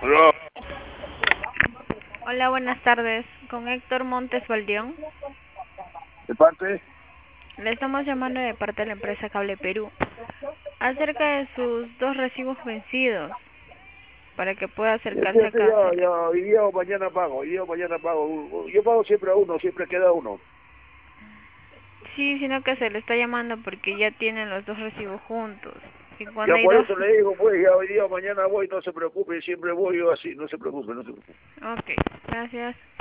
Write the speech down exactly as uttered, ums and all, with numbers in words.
Aló, Hola, buenas tardes. Con Héctor Montes Valdión. ¿de parte? Le estamos llamando de parte de la empresa Cable Perú acerca de sus dos recibos vencidos para que pueda Ya, acercarse fíjate, acá a ya, hacer. ya, hoy día o mañana pago, hoy día o mañana pago. Yo pago siempre a uno, siempre queda uno. Sí, sino que se le está llamando porque ya tienen los dos recibos juntos. Y cuando Ya hay por dos... eso le digo, pues, ya hoy día o mañana voy, no se preocupe, siempre voy yo así, no se preocupe, no se preocupe. Ok, gracias.